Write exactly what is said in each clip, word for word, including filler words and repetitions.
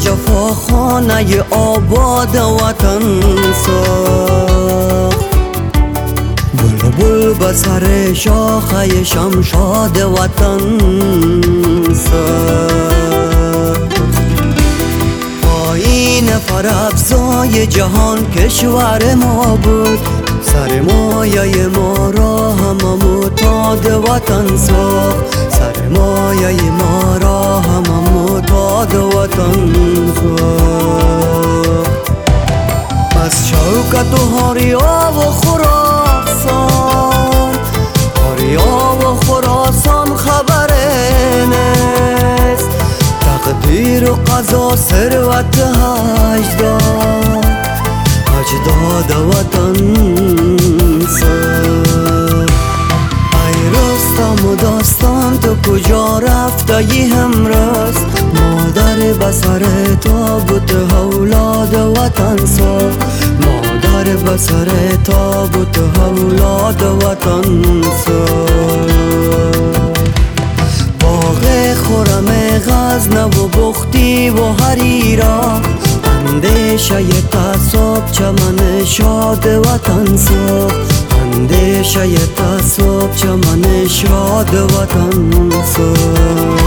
جفا خانه آباد وطن ساخت. بلبل به سر شاخه شمشاد وطن ساخت. پایین فرافزای جهان کشور ما بود، سرمایه ما را هم معتاد وطن ساخت. سرمایه ما را هم معتاد وطن ساخت. از شوکت و هاریا و خراسان، هاریا و خراسان خبر نیست. تقدیر و قضا ثروت اجداد، اجداد وطن ساخت. ای رستم و داستان تو کجا رفتی امروز؟ مادر به سر تابوت اولاد وطن ساخت. مادر به سر تابوت اولاد وطن ساخت. باغ خرم غزنه و بختی و حریرا، اندیشه تعصب چمن شاد وطن ساخت. اندیشه تعصب چمن شاد وطن ساخت.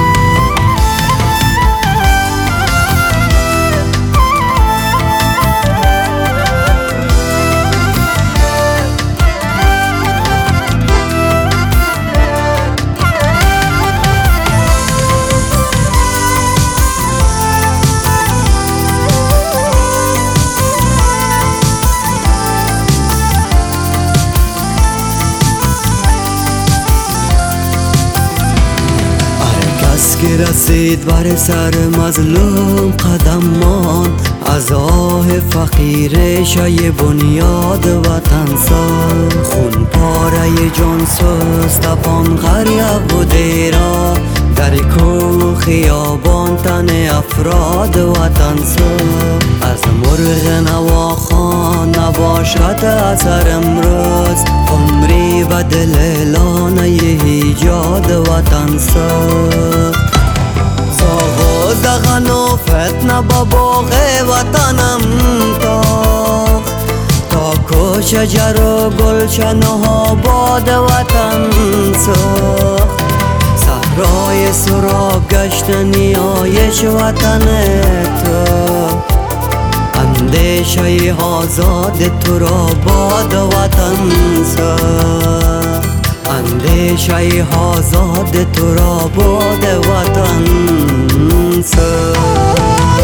که رسید بر سر مظلوم قدم مان، از آه فقیر شای بنیاد وطن ساخت. خون پاره جان سوز تپان غریب و دیرا، در کوه خیابان تن افراد وطن ساخت. از مرغ نواخوان نباشد اثر امروز، عمری و دل لانه ایجاد وطن ساخت. زاغ و زغن و فتنه با باغ وطنم تاخت، تا کو شجر و گلشن و آباد وطن ساخت. صحرای سراب گشت نیایش وطن تو، اندیشه آزاد تو را باد وطن ساخت. اندیشه آزاد تو را باد وطن ساخت.